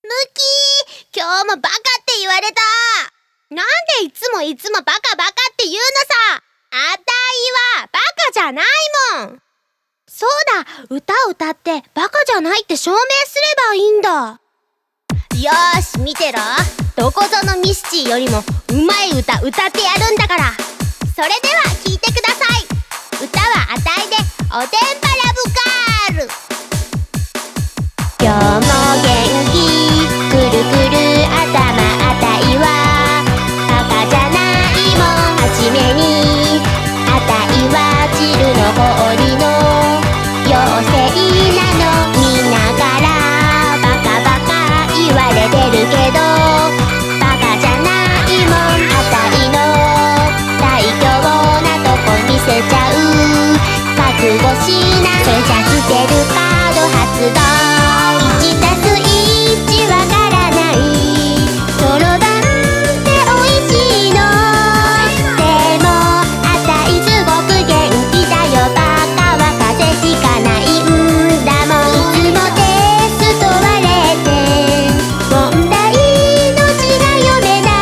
ムキー、今日もバカって言われた。なんでいつもバカって言うのさ。あたいはバカじゃないもん。そうだ、歌を歌ってバカじゃないって証明すればいいんだ。よーし、見てろ。どこぞのミスチーよりもうまい歌歌ってやるんだから。それでは聴いてください。歌はあたいでおてんぱラブガール。今日も元気くるくる頭あたいはバカじゃないもん。はじめにあたいはチルの氷の妖精なの。みんなからバカバカ言われてるけどバカじゃないもん。あたいの最強なとこ見せちゃう。覚悟しな。それじゃステルカード発動。1+1わからない。そろばんっておいしいの。でもあたいすごく元気だよ。バカは風邪ひかないんだもん。いつもテスト割れて問題の字が読めない。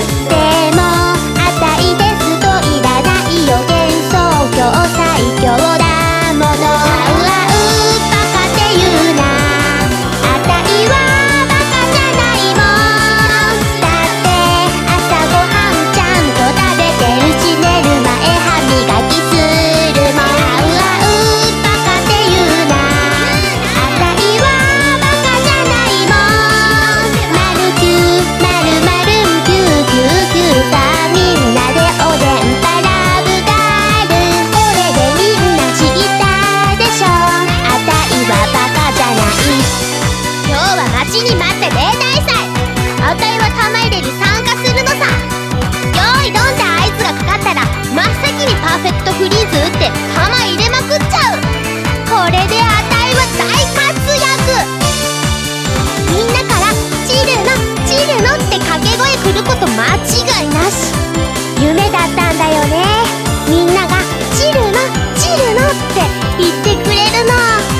でもあたいテストいらないよ。幻想郷最強だもの。バカって言うな。あたいはバカじゃないもん。だって朝ごはんちゃんと食べてるし、寝る前歯磨きするもん。バカって言うな。あたいはバカじゃないもん。まるきゅうまるまるんきゅうきゅうきゅう。さあみんなでおでんぱラブガール。これでみんな知ったでしょ。あたいはバカじゃない。今日は待ちに待って例大祭。あたいは玉入れに参加するのさ。よーいどんで合図がかかったら真っ先にパーフェクトフリーズ打って玉入れまくっちゃう。これであたいは大活躍。みんなからチルノチルノって掛け声来ること間違いなし。夢だったんだよね。みんながチルノチルノって言ってくれるの。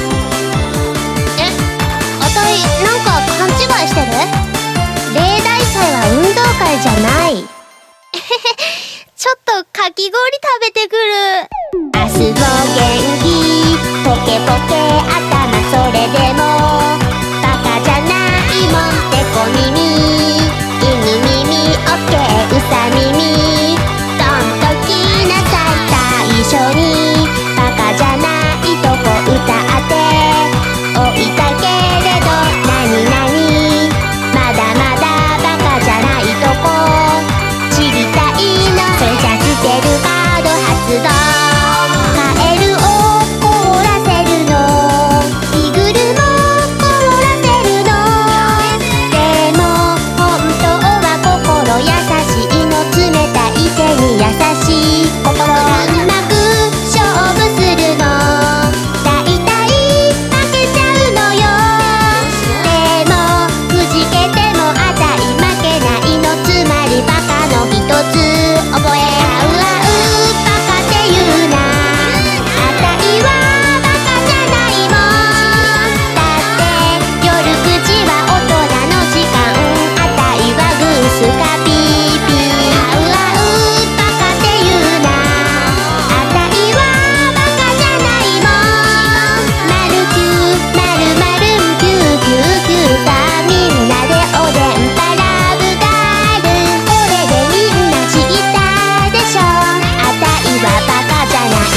あたいなんか勘違いしてる？例大祭は運動会じゃない。ちょっとかき氷食べてくる。明日も元気ポケポケ頭。それでもバカじゃないもん。てこ耳犬耳オッケーうさ耳。どんときなさい最初に。バカじゃないとこ歌っておいたけれどなになに。まだまだバカじゃないとこ知りたいの。それじゃステルカード発動。カエルを凍らせるの。イグルも凍らせるの。でも本当は心優しいの。冷たい手に優しい心。うまく勝負するの。だいたい負けちゃうのよ。でもくじけてもあたい負けないの。つまりバカの一つ覚え。バカって言うな。あたいはバカじゃないもん。だって夜9時は大人の時間。あたいはグースかピーピー。バカって言うな。あたいはバカじゃないもん。まるきゅうまるまるんきゅうきゅうきゅう。さあみんなでおでんぱラブガール。これでみんな知ったでしょ。あたいはバカじゃない。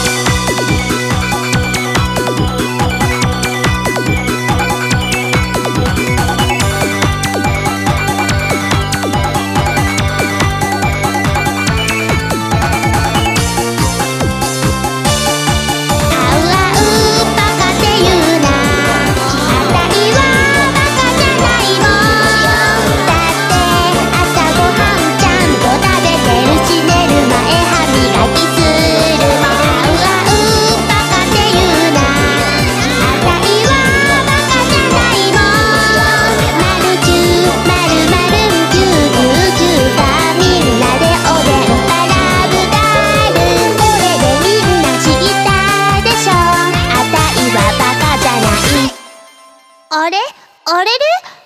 バカって言うな。あたいはバカじゃないもん。だって朝ごはんちゃんと食べてるし、寝る前歯磨きするもん。バカって言うな。あたいはバカじゃないもん。まるきゅうまるまるんきゅうきゅうきゅう。さあみんなでおでんぱラブガール。これでみんな知ったでしょ。あたいはバカじゃない。あれあれれ